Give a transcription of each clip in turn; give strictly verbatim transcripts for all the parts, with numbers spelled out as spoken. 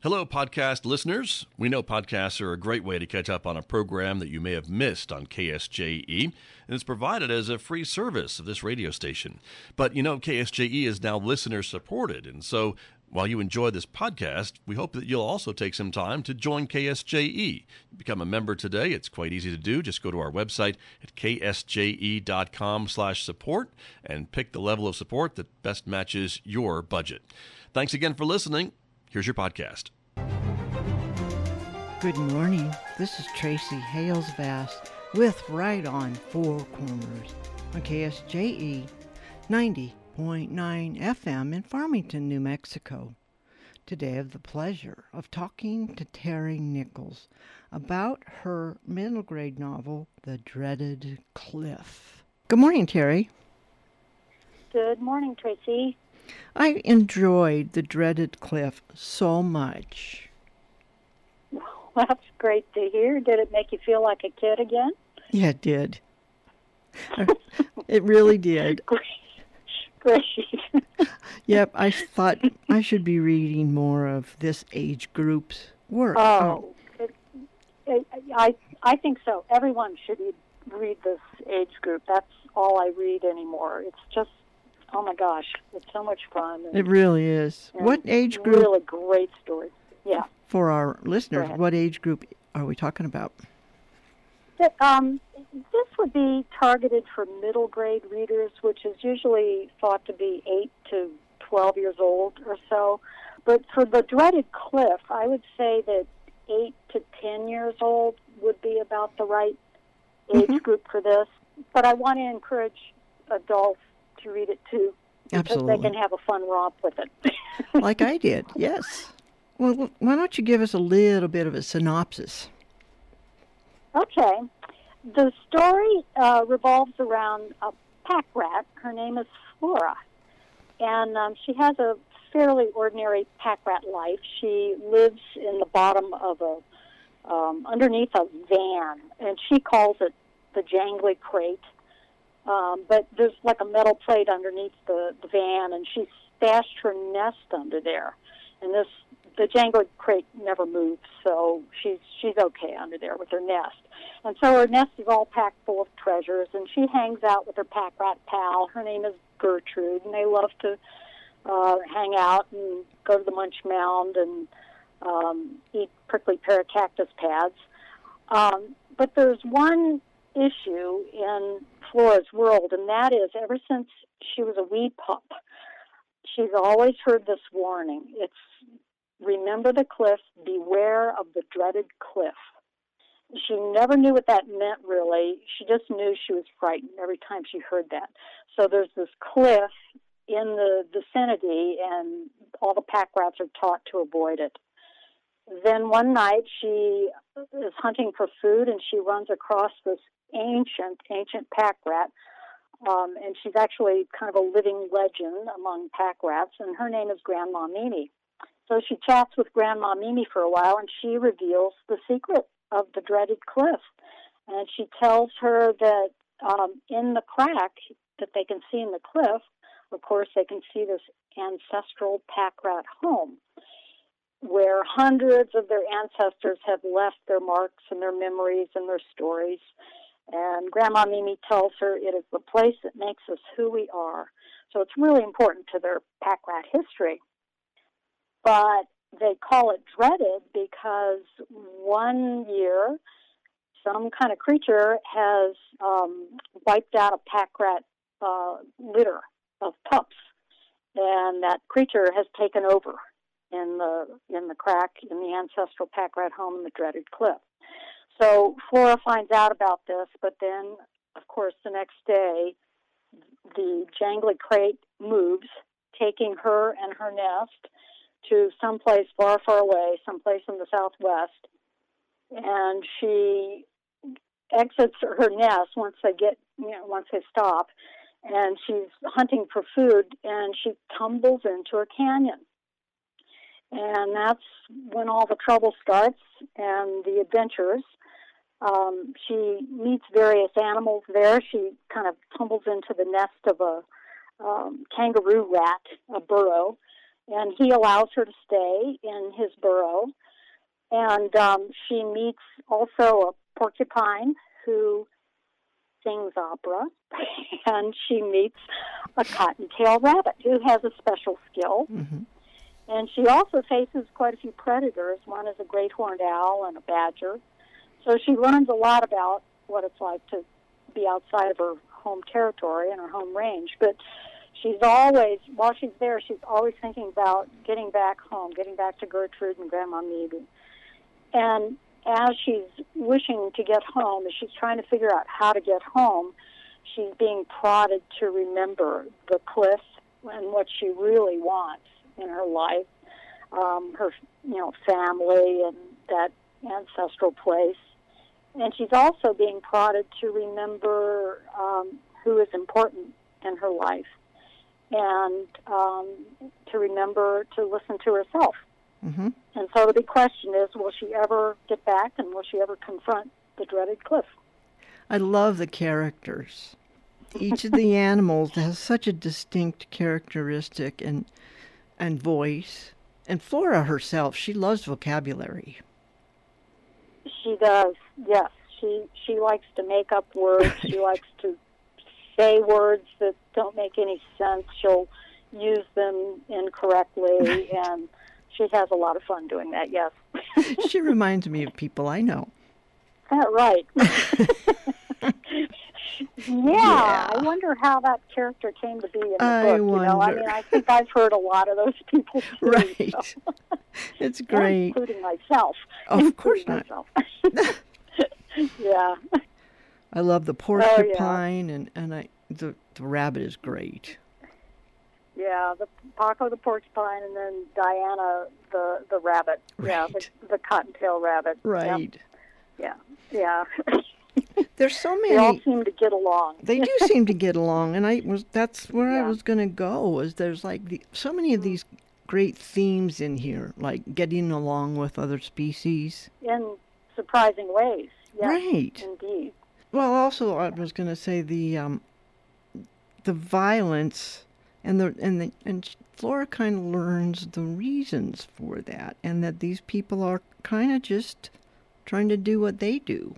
Hello, podcast listeners. We know podcasts are a great way to catch up on a program that you may have missed on K S J E, and it's provided as a free service of this radio station. But you know, K S J E is now listener-supported, and so while you enjoy this podcast, we hope that you'll also take some time to join K S J E. Become a member today. It's quite easy to do. Just go to our website at k s j e dot com slash support and pick the level of support that best matches your budget. Thanks again for listening. Here's your podcast. Good morning. This is Tracy Hales-Vass with Right on Four Corners on K S J E ninety point nine F M in Farmington, New Mexico. Today I have the pleasure of talking to Terry Nichols about her middle grade novel, The Dreaded Cliff. Good morning, Terry. Good morning, Tracy. I enjoyed The Dreaded Cliff so much. Well, that's great to hear. Did it make you feel like a kid again? Yeah, it did. It really did. Great. Great. Yep, I thought I should be reading more of this age group's work. Oh, it, it, I I think so. Everyone should read this age group. That's all I read anymore. It's just, oh my gosh, it's so much fun. And, it really is. What age group? Really great stories. Yeah. For our listeners, what age group are we talking about? Um, this would be targeted for middle grade readers, which is usually thought to be eight to twelve years old or so. But for The Dreaded Cliff, I would say that eight to ten years old would be about the right age mm-hmm. group for this. But I want to encourage adults to read it too, because Absolutely. they can have a fun romp with it. Like I did, yes. Well, why don't you give us a little bit of a synopsis? Okay. The story uh, revolves around a pack rat. Her name is Flora. And um, she has a fairly ordinary pack rat life. She lives in the bottom of a, um, underneath a van, and she calls it the Jangly Crate. Um, but there's like a metal plate underneath the, the van, and she stashed her nest under there. And this the Jangly Crate never moves, so she's she's okay under there with her nest. And so her nest is all packed full of treasures, and she hangs out with her pack rat pal. Her name is Gertrude, and they love to uh, hang out and go to the Munch Mound and um, eat prickly pear cactus pads. Um, but there's one issue in Flora's world, and that is ever since she was a wee pup, she's always heard this warning. It's, remember the cliff, beware of the dreaded cliff. She never knew what that meant, really. She just knew she was frightened every time she heard that. So there's this cliff in the vicinity, and all the pack rats are taught to avoid it. Then one night she is hunting for food, and she runs across this ancient, ancient pack rat. Um, and she's actually kind of a living legend among pack rats, and her name is Grandma Mimi. So she chats with Grandma Mimi for a while, and she reveals the secret of the dreaded cliff. And she tells her that um, in the crack that they can see in the cliff, of course, they can see this ancestral pack rat home, where hundreds of their ancestors have left their marks and their memories and their stories. And Grandma Mimi tells her it is the place that makes us who we are. So it's really important to their pack rat history. But they call it dreaded because one year some kind of creature has um, wiped out a pack rat uh, litter of pups, and that creature has taken over in the in the crack in the ancestral pack rat home in the dreaded cliff. So Flora finds out about this, but then, of course, the next day, the Jangly Crate moves, taking her and her nest to someplace far, far away, someplace in the southwest, and she exits her nest once they get, you know, once they stop, and she's hunting for food, and she tumbles into a canyon. And that's when all the trouble starts and the adventures. Um, she meets various animals there. She kind of tumbles into the nest of a um, kangaroo rat, a burrow, and he allows her to stay in his burrow. And um, she meets also a porcupine who sings opera, and she meets a cottontail rabbit who has a special skill. Mm-hmm. And she also faces quite a few predators. One is a great horned owl and a badger. So she learns a lot about what it's like to be outside of her home territory and her home range. But she's always, while she's there, she's always thinking about getting back home, getting back to Gertrude and Grandma Meebe. And as she's wishing to get home, as she's trying to figure out how to get home, she's being prodded to remember the cliff and what she really wants in her life, um, her, you know, family and that ancestral place. And she's also being prodded to remember um, who is important in her life, and um, to remember to listen to herself. Mm-hmm. And so the big question is, will she ever get back, and will she ever confront the dreaded cliff? I love the characters. Each of the animals has such a distinct characteristic and and voice. And Flora herself, she loves vocabulary. She does, yes. She she likes to make up words. Right. She likes to say words that don't make any sense. She'll use them incorrectly, Right. and she has a lot of fun doing that, yes. She reminds me of people I know. That's right. yeah, Yeah. I wonder how that character came to be in the I book. You know, I wonder. mean, I think I've heard a lot of those people too. Right. So. It's And great. including myself. Of course Including not. myself. Yeah. I love the Oh, yeah. porcupine, and, and I the, the rabbit is great. Yeah, the Paco the porcupine, and then Diana the the rabbit. Yeah, Right. the, the cottontail rabbit. Right. Yeah, yeah. There's so They all many. seem to get along. They do seem to get along, and I was that's where I Yeah. was going to go. Is there's like the, so many of these great themes in here, like getting along with other species. In surprising ways. Yes, Right. indeed. Well, also I was going to say the um, the violence and the and the and Flora kind of learns the reasons for that, and that these people are kind of just trying to do what they do.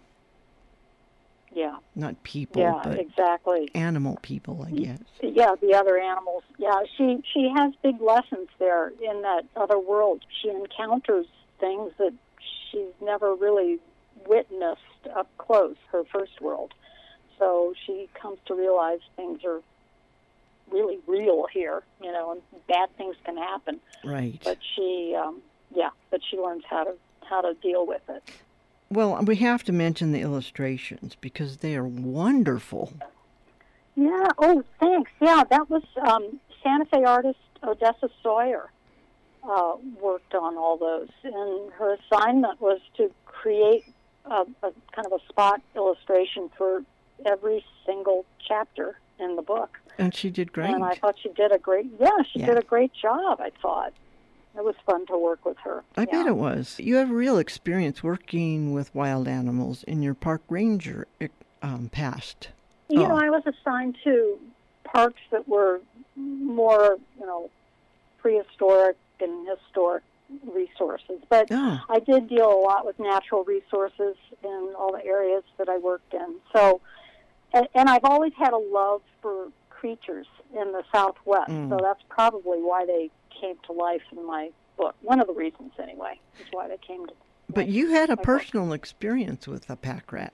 Yeah, Not people, yeah, but exactly. animal people, I guess. Yeah, the other animals. Yeah, she she has big lessons there in that other world. She encounters things that she's never really witnessed up close, her first world. So she comes to realize things are really real here, you know, and bad things can happen. Right. But she, um, yeah, but she learns how to how to deal with it. Well, we have to mention the illustrations because they are wonderful. Yeah. Oh, thanks. Yeah, that was um, Santa Fe artist Odessa Sawyer uh, worked on all those, and her assignment was to create a, a kind of a spot illustration for every single chapter in the book. And she did great. And I thought she did a great. Yeah, she Yeah. did a great job. I thought it was fun to work with her. I yeah. bet it was. You have real experience working with wild animals in your park ranger um, past. You Oh. know, I was assigned to parks that were more, you know, prehistoric and historic resources. But Oh. I did deal a lot with natural resources in all the areas that I worked in. So, and, and I've always had a love for creatures in the Southwest. Mm. So that's probably why they came to life in my book. One of the reasons, anyway, is why they came to But you had a my book. personal experience with a pack rat.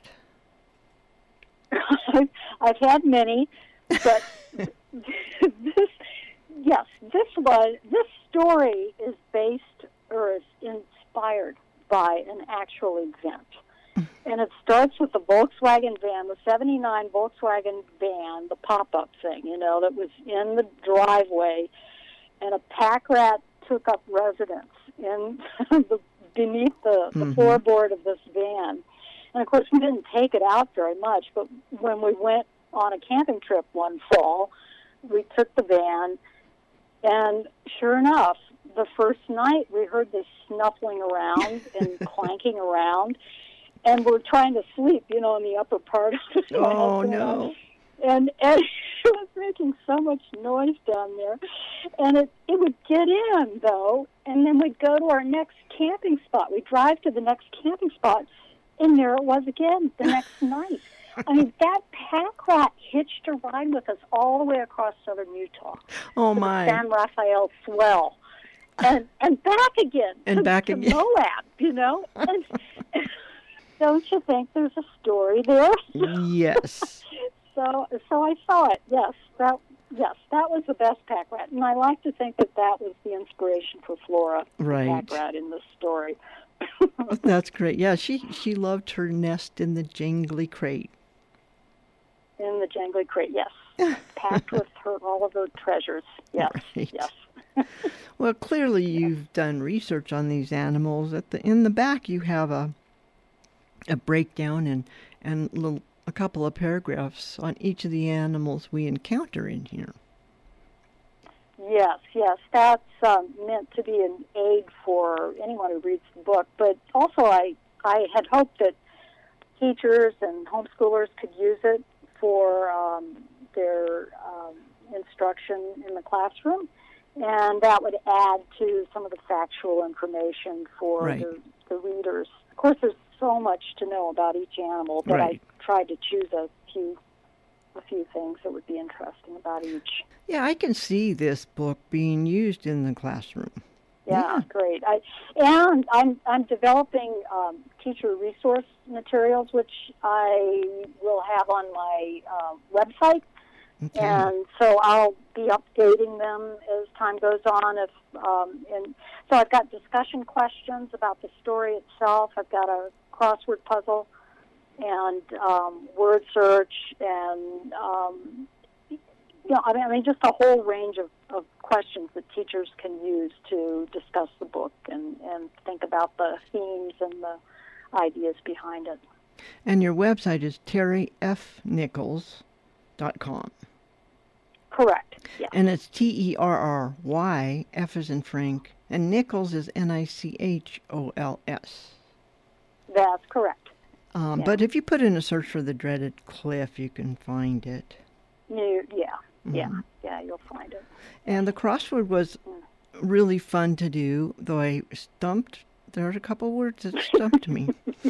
I've had many, but this, yes, this was this story is based or is inspired by an actual event, and it starts with the Volkswagen van, the seventy-nine Volkswagen van, the pop-up thing, you know, that was in the driveway, and a pack rat took up residence in the beneath the, the Mhm. floorboard of this van. And, of course, we didn't take it out very much, but when we went on a camping trip one fall, we took the van, and sure enough, the first night we heard this snuffling around and clanking around, and we're trying to sleep, you know, in the upper part of the Oh, van. no. and, and it was making so much noise down there. And it, it would get in, though, and then we'd go to our next camping spot. We'd drive to the next camping spot, and there it was again the next night. I mean, that pack rat hitched a ride with us all the way across southern Utah. Oh, to my. The San Rafael Swell. And and back again. And to, back to again. Moab, you know? And, don't you think there's a story there? Yes. so so I saw it, yes. That yes, that was the best pack rat. And I like to think that that was the inspiration for Flora, right. the pack rat in this story. That's great. Yeah, she, she loved her nest in the jangly crate. In the jangly crate, yes. Packed with her all of her treasures. Yes, right. yes. Well, clearly you've done research on these animals. At the in the back, you have a a breakdown and and little, a couple of paragraphs on each of the animals we encounter in here. Yes, yes, that's um, meant to be an aid for anyone who reads the book. But also, I I had hoped that teachers and homeschoolers could use it for um, their um, instruction in the classroom, and that would add to some of the factual information for right. the, the readers. Of course, there's so much to know about each animal that right. I tried to choose a few a few things that would be interesting about each. Yeah, I can see this book being used in the classroom. Yeah, yeah. great. I, and I'm I'm developing um, teacher resource materials, which I will have on my uh, website. Okay. And so I'll be updating them as time goes on. If um, and so I've got discussion questions about the story itself. I've got a crossword puzzle and um, word search, and um, you know, I mean, I mean, just a whole range of, of questions that teachers can use to discuss the book and, and think about the themes and the ideas behind it. And your website is terry f nichols dot com. Correct. Yeah. And it's T E R R Y, F as in Frank, and Nichols is N I C H O L S. That's correct. Um, yeah. But if you put in a search for the dreaded cliff, you can find it. You, yeah, mm-hmm. yeah, yeah, you'll find it. And the crossword was mm. really fun to do, though I stumped. There are a couple words that stumped me.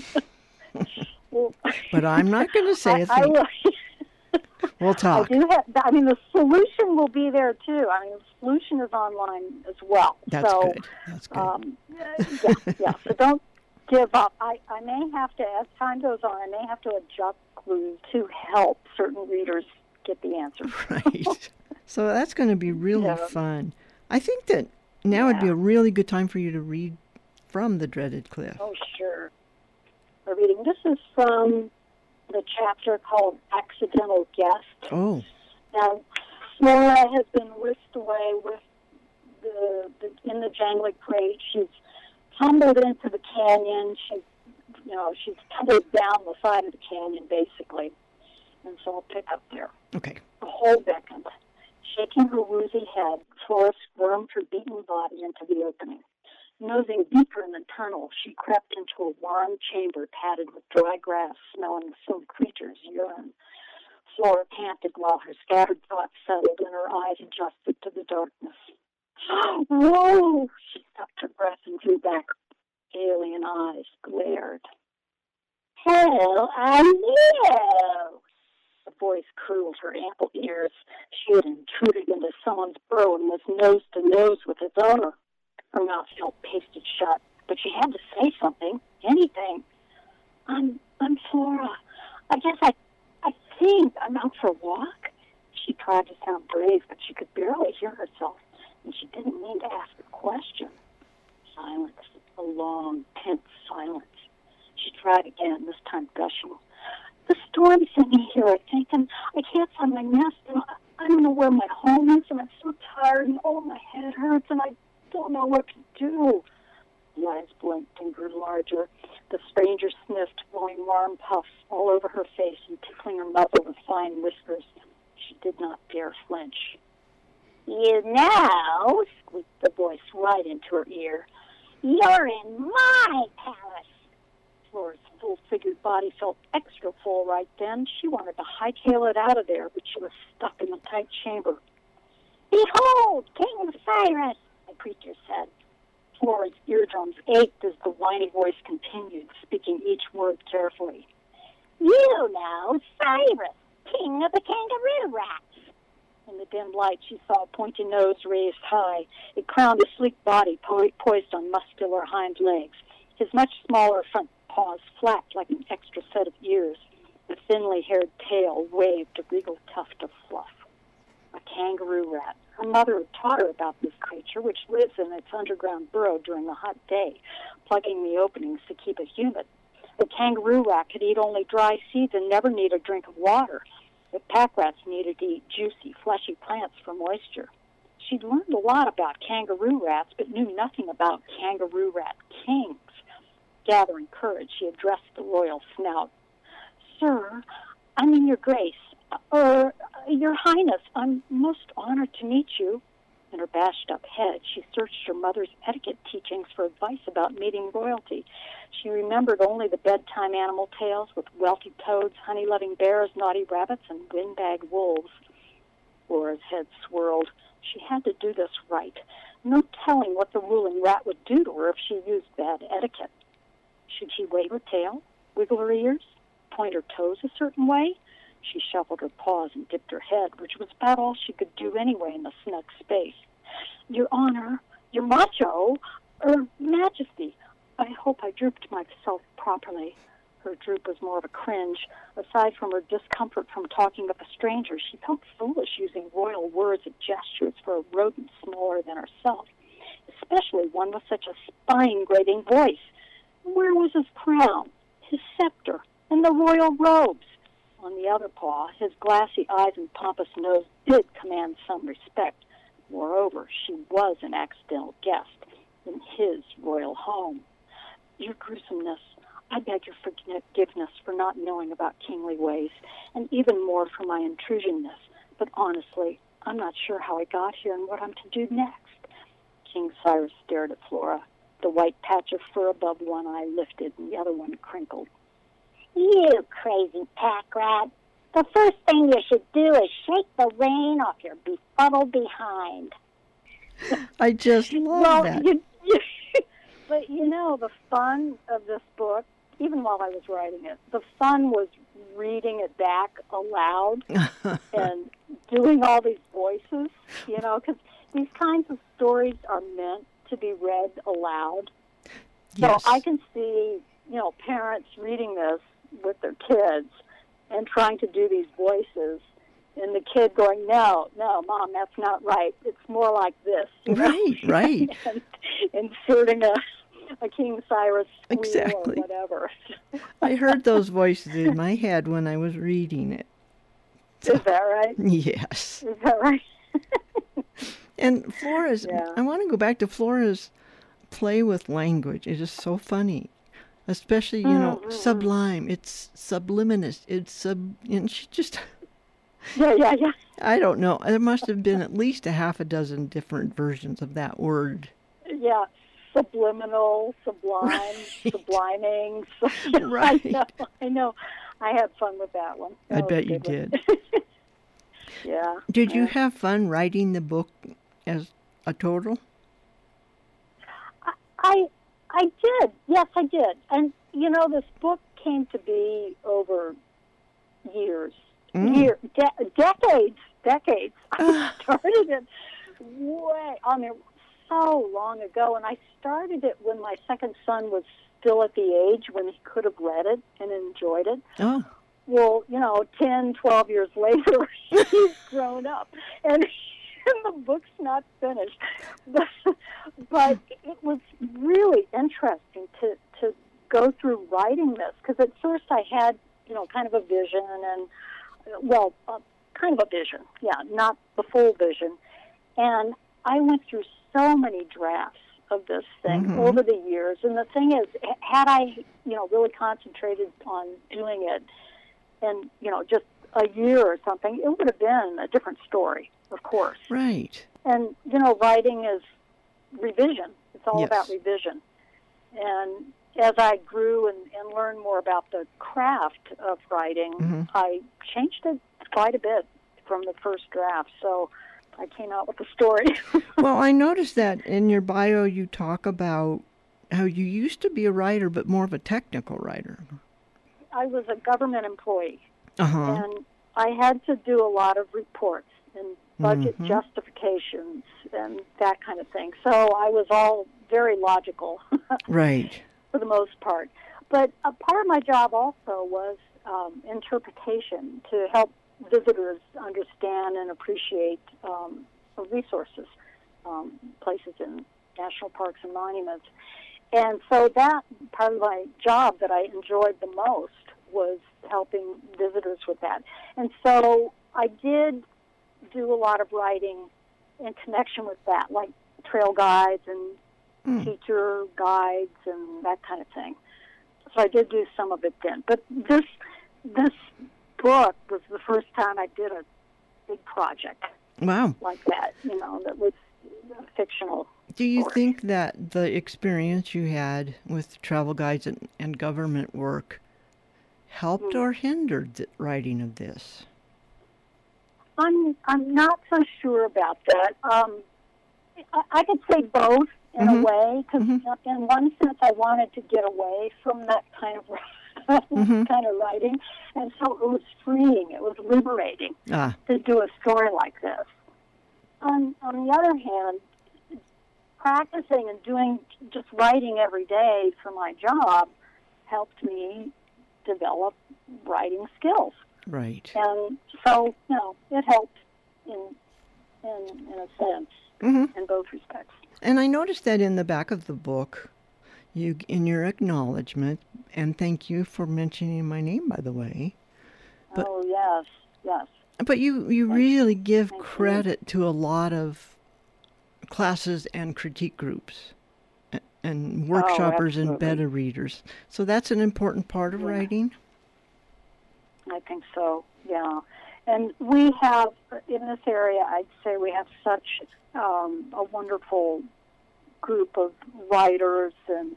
well, but I'm not going to say I, a thing. I will. We'll talk. I do have, I mean, the solution will be there, too. I mean, the solution is online as well. That's so, good. That's good. Um, yeah, yeah, so don't give up. I, I may have to, as time goes on, I may have to adjust clues to help certain readers get the answer. Right. So that's going to be really yeah. fun. I think that now yeah. would be a really good time for you to read from The Dreaded Cliff. Oh, sure. We're reading. This is from the chapter called Accidental Guest. Oh. Now, Flora has been whisked away with the, the in the jangly crate. She's tumbled into the canyon. She's, you know, she's tumbled down the side of the canyon, basically. And so I'll pick up there. Okay. The hole beckoned. Shaking her woozy head, Flora squirmed her beaten body into the opening. Nosing deeper in the tunnel, she crept into a warm chamber padded with dry grass, smelling of some creature's urine. Flora panted while her scattered thoughts settled and her eyes adjusted to the darkness. Whoa! She sucked her breath and drew back. Alien eyes glared. Hell, I knew! The voice curled her ample ears. She had intruded into someone's burrow and was nose to nose with its owner. Her mouth felt pasted shut, but she had to say something, anything. I'm, I'm Flora. I guess I, I think I'm out for a walk. She tried to sound brave, but she could barely hear herself, and she didn't mean to ask a question. Silence, a long, tense silence. She tried again, this time gushing. The storm sent me here, I think, and I can't find my nest, and I, I don't know where my home is, and I'm so tired, and oh, my head hurts, and I don't know what to do. The eyes blinked and grew larger. The stranger sniffed, blowing warm puffs all over her face and tickling her muzzle with fine whiskers. She did not dare flinch. You know, squeaked the voice right into her ear, you're in my palace. Flora's full-figured body felt extra full right then. She wanted to hightail it out of there, but she was stuck in the tight chamber. "Behold, King Cyrus," the creature said. Flora's eardrums ached as the whiny voice continued, speaking each word carefully. "You know Cyrus, king of the kangaroo rats." In the dim light, she saw a pointy nose raised high. It crowned a sleek body po- poised on muscular hind legs. His much smaller front paws flapped like an extra set of ears. The thinly haired tail waved a regal tuft of fluff. A kangaroo rat. Her mother had taught her about this creature, which lives in its underground burrow during the hot day, plugging the openings to keep it humid. The kangaroo rat could eat only dry seeds and never need a drink of water. But pack rats needed to eat juicy, fleshy plants for moisture. She'd learned a lot about kangaroo rats, but knew nothing about kangaroo rat kings. Gathering courage, she addressed the royal snout. "Sir, I mean your grace, or uh, your highness, I'm most honored to meet you." In her bashed-up head, she searched her mother's etiquette teachings for advice about meeting royalty. She remembered only the bedtime animal tales with wealthy toads, honey-loving bears, naughty rabbits, and windbag wolves. Flora's head swirled. She had to do this right. No telling what the ruling rat would do to her if she used bad etiquette. Should she wave her tail, wiggle her ears, point her toes a certain way? She shuffled her paws and dipped her head, which was about all she could do anyway in the snug space. "Your Honor, your Macho, er, Majesty, I hope I drooped myself properly." Her droop was more of a cringe. Aside from her discomfort from talking with a stranger, she felt foolish using royal words and gestures for a rodent smaller than herself, especially one with such a spine-grating voice. Where was his crown, his scepter, and the royal robes? On the other paw, his glassy eyes and pompous nose did command some respect. Moreover, she was an accidental guest in his royal home. "Your gruesomeness, I beg your forgiveness for not knowing about kingly ways, and even more for my intrusionness, but honestly, I'm not sure how I got here and what I'm to do next." King Cyrus stared at Flora. The white patch of fur above one eye lifted and the other one crinkled. "You crazy pack rat. The first thing you should do is shake the rain off your befuddled behind." I just love well, that. You, you, but you know, the fun of this book, even while I was writing it, the fun was reading it back aloud and doing all these voices, you know, because these kinds of stories are meant to be read aloud. Yes. So I can see, you know, parents reading this with their kids and trying to do these voices, and the kid going, "No, no, Mom, that's not right. It's more like this." You know? Right, right. and inserting a, a King Cyrus squeal Exactly. or whatever. I heard those voices in my head when I was reading it. Is that right? Yes. Is that right? And Flora's, Yeah. I want to go back to Flora's play with language. It is so funny. Especially, you know, Mm-hmm. sublime. It's subliminous. It's sub, and she just, Yeah, yeah, yeah. I don't know. There must have been at least a half a dozen different versions of that word. Yeah, subliminal, sublime, Right. subliming. Right. I know, I know. I had fun with that one. That I was a bet you good one. did. Yeah. Did you yeah. have fun writing the book as a total? I I did. Yes, I did. And you know, this book came to be over years, Mm. year, de- decades, decades. I started it way. I mean, so long ago, and I started it when my second son was still at the age when he could have read it and enjoyed it. Oh, Well, you know, ten, twelve years later, he's grown up, and, and the book's not finished. But, but it was really interesting to, to go through writing this, because at first I had, you know, kind of a vision, and, well, uh, kind of a vision, yeah, not the full vision. And I went through so many drafts of this thing Mhm. over the years, and the thing is, had I, you know, really concentrated on doing it, in, you know, just a year or something, it would have been a different story, of course. right. And, you know, writing is revision. It's all Yes. about revision. And as I grew and, and learned more about the craft of writing, Mm-hmm. I changed it quite a bit from the first draft. So I came out with a story. Well, I noticed that in your bio you talk about how you used to be a writer, but more of a technical writer. I was a government employee, Uh-huh. and I had to do a lot of reports and budget Mhm. justifications and that kind of thing. So I was all very logical Right. for the most part. But a part of my job also was um, interpretation to help visitors understand and appreciate um, resources, um, places in national parks and monuments. And so that part of my job that I enjoyed the most was helping visitors with that. And so I did do a lot of writing in connection with that, like trail guides and Mm. teacher guides and that kind of thing. So I did do some of it then. But this this book was the first time I did a big project Wow. like that, you know, that was fictional. Do you story. think that the experience you had with travel guides and, and government work helped Mm. or hindered the writing of this? I'm I'm not so sure about that. Um, I, I could say both in Mhm. a way, because Mhm. in one sense I wanted to get away from that kind of Mhm. kind of writing, and so it was freeing. It was liberating Ah, to do a story like this. On on the other hand, practicing and doing just writing every day for my job helped me develop writing skills. right. And so, you know, it helped in in in a sense, hmm in both respects. And I noticed that in the back of the book, you in your acknowledgement, and thank you for mentioning my name, by the way. But- oh yes, yes. But you, you Thank- really give thank you. credit to a lot of classes and critique groups a- and workshoppers and absolutely. beta readers. So that's an important part of Yeah. writing. I think so. Yeah, and we have in this area, I'd say we have such um, a wonderful group of writers and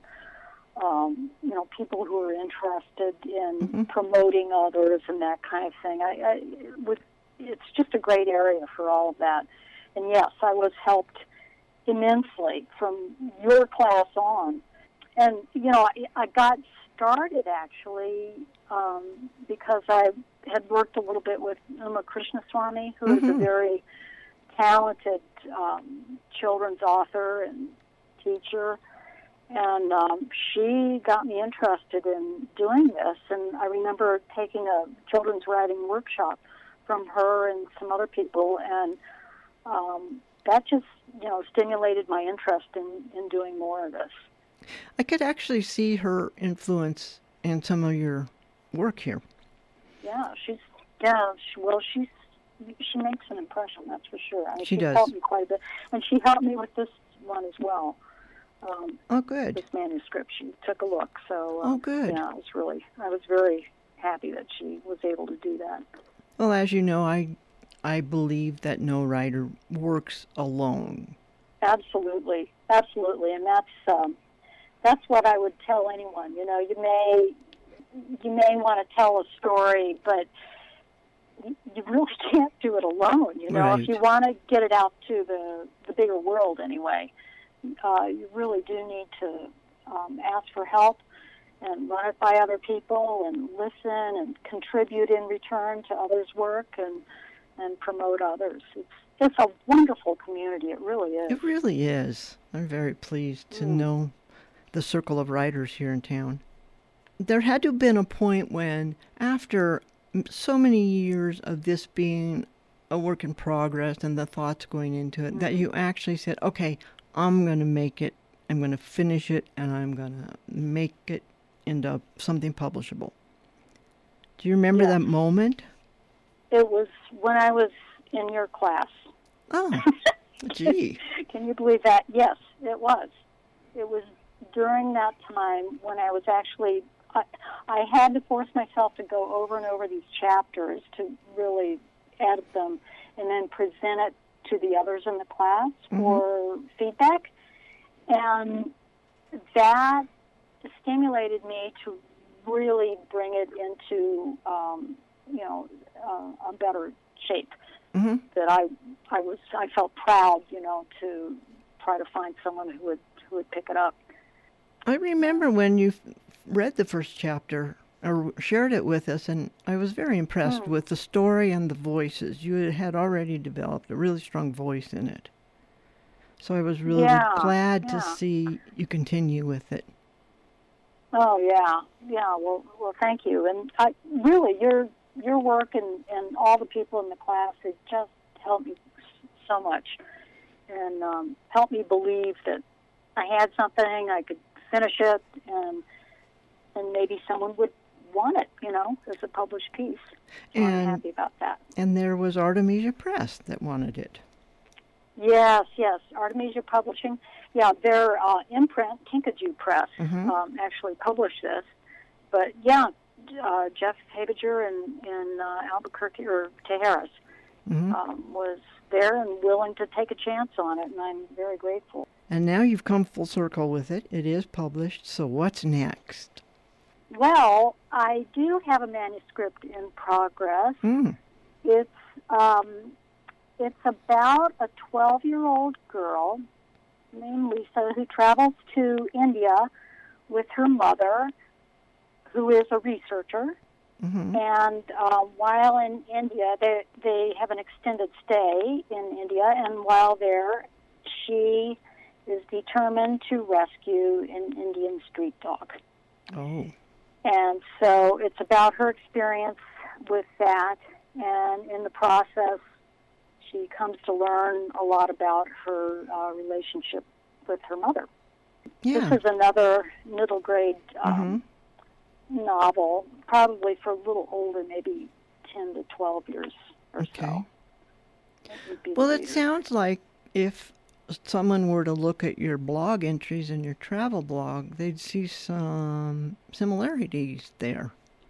um, you know, people who are interested in Mhm. promoting others and that kind of thing. I, I with it's just a great area for all of that. And yes, I was helped immensely from your class on. And you know, I, I got started actually um, because I had worked a little bit with Uma Krishnaswamy, who is a Mhm. very talented um, children's author and teacher. And um, she got me interested in doing this. And I remember taking a children's writing workshop from her and some other people. And um, that just, you know, stimulated my interest in, in doing more of this. I could actually see her influence in some of your work here. Yeah, she's, yeah, she, well, she's, she makes an impression, that's for sure. I mean, She she's does. helped me quite a bit. And she helped me with this one as well. Um, Oh, good. this manuscript. She took a look. So, uh, Oh, good. yeah, it was really, I was very happy that she was able to do that. Well, as you know, I I believe that no writer works alone. Absolutely, absolutely, and that's um, that's what I would tell anyone. You know, you may you may want to tell a story, but you you really can't do it alone. You know, Right. if you want to get it out to the the bigger world, anyway, uh, you really do need to um, ask for help and run it by other people and listen and contribute in return to others' work and and promote others. It's it's a wonderful community. It really is. It really is. I'm very pleased to Mm. know the circle of writers here in town. There had to have been a point when, after m- so many years of this being a work in progress and the thoughts going into it, that Mhm. you actually said, okay, I'm going to make it, I'm going to finish it, and I'm going to make it into something publishable. Do you remember Yes. that moment? It was when I was in your class. Oh, gee. Can you believe that? Yes, it was. It was during that time when I was actually, I, I had to force myself to go over and over these chapters to really edit them and then present it to the others in the class Mhm. for feedback. And that stimulated me to really bring it into, um, you know, uh, a better shape. Mm-hmm. That I, I was, I felt proud, you know, to try to find someone who would, who would pick it up. I remember when you read the first chapter or shared it with us, and I was very impressed Mm. with the story and the voices. You had already developed a really strong voice in it. So I was really Yeah, glad yeah. to see you continue with it. Oh yeah, yeah. Well, well, thank you. And I really, your your work and, and all the people in the class, it just helped me so much, and um, helped me believe that I had something, I could finish it, and and maybe someone would want it, you know, as a published piece. So I'm And- happy about that. And there was Artemisia Press that wanted it. Yes, yes. Artemisia Publishing. Yeah, their uh, imprint, Kinkajou Press, Mhm. um, actually published this. But yeah, uh, Jeff Habiger in, in uh, Albuquerque, or Tejeras, Mhm. um, was there and willing to take a chance on it, and I'm very grateful. And now you've come full circle with it. It is published. So what's next? Well, I do have a manuscript in progress. Mm. It's um, it's about a twelve-year-old girl named Lisa who travels to India with her mother, who is a researcher. Mm-hmm. And uh, while in India, they they have an extended stay in India, and while there, she is determined to rescue an Indian street dog. Oh. And so it's about her experience with that, and in the process, she comes to learn a lot about her uh, relationship with her mother. Yeah. This is another middle grade um, Mhm. novel, probably for a little older, maybe ten to twelve years or Okay. so. That would be the Well, it reader. sounds like if someone were to look at your blog entries and your travel blog, they'd see some similarities there.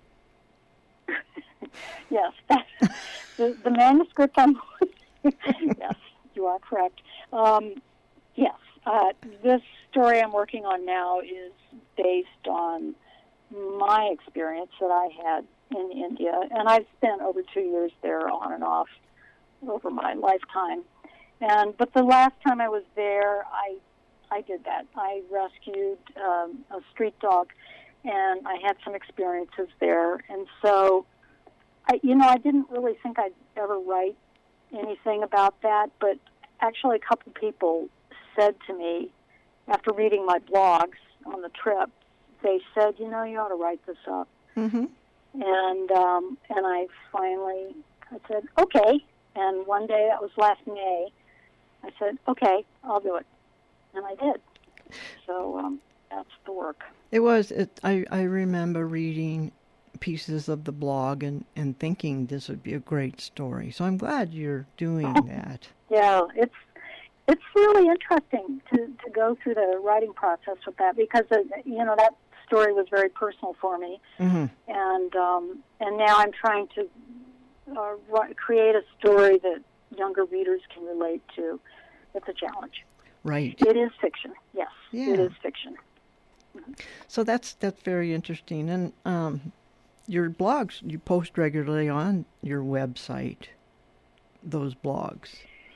Yes, that's, the, the manuscript I'm yes, you are correct. Um, yes, uh, this story I'm working on now is based on my experience that I had in India, and I've spent over two years there on and off over my lifetime. And but the last time I was there, I I did that. I rescued um, a street dog, and I had some experiences there, and so. I, you know, I didn't really think I'd ever write anything about that, but actually a couple people said to me, after reading my blogs on the trip, they said, you know, you ought to write this up. Mm-hmm. And um, and I finally, I said, okay. And one day, that was last May, I said, okay, I'll do it. And I did. So um, that's the work. It was, it, I, I remember reading pieces of the blog and, and thinking this would be a great story. So I'm glad you're doing that. Yeah, it's it's really interesting to, to go through the writing process with that because uh, you know that story was very personal for me, Mm-hmm. and um, and now I'm trying to uh, ri- create a story that younger readers can relate to. It's a challenge. Right. It is fiction. Yes, Yeah. it is fiction. So that's that's very interesting. And um, your blogs, you post regularly on your website, those blogs.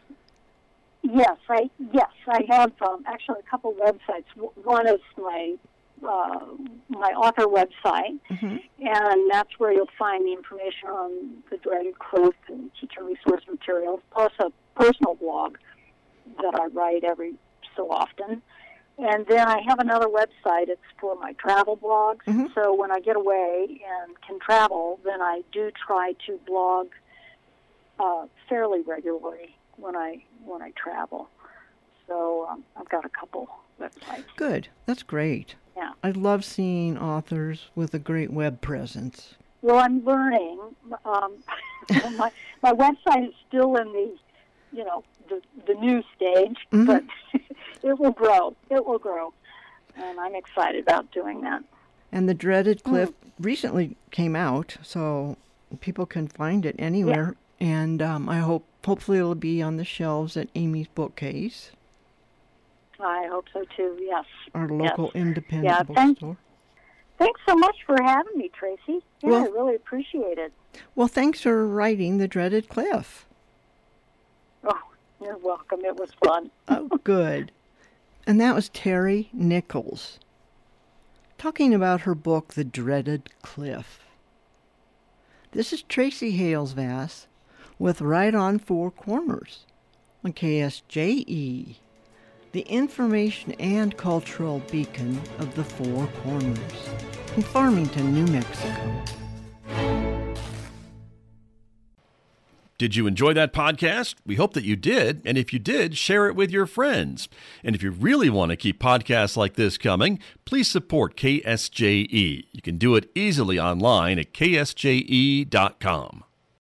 Yes, I yes I have um, actually a couple websites. W- One is my uh, my author website, Mm-hmm. and that's where you'll find the information on the Dragon Cliff and teacher resource materials, plus a personal blog that I write every so often. And then I have another website. It's for my travel blogs. Mm-hmm. So when I get away and can travel, then I do try to blog uh, fairly regularly when I when I travel. So um, I've got a couple websites. Good. That's great. Yeah. I love seeing authors with a great web presence. Well, I'm learning. Um, my my website is still in the, you know, the the new stage, Mhm. but it will grow. It will grow, and I'm excited about doing that. And the Dreaded Cliff recently came out, so people can find it anywhere. And um, I hope, hopefully, it'll be on the shelves at Amy's Bookcase, I hope so too. Yes. our local independent Yeah, thank- bookstore. Thanks so much for having me, Tracy. Yeah, Well- I really appreciate it. Well, thanks for writing The Dreaded Cliff. Oh, you're welcome. It was fun. Oh, good. And that was Terry Nichols talking about her book, The Dreaded Cliff. This is Tracy Hales-Vass with Right on Four Corners on K S J E, the information and cultural beacon of the Four Corners in Farmington, New Mexico. Did you enjoy that podcast? We hope that you did. And if you did, share it with your friends. And if you really want to keep podcasts like this coming, please support K S J E. You can do it easily online at K S J E dot com.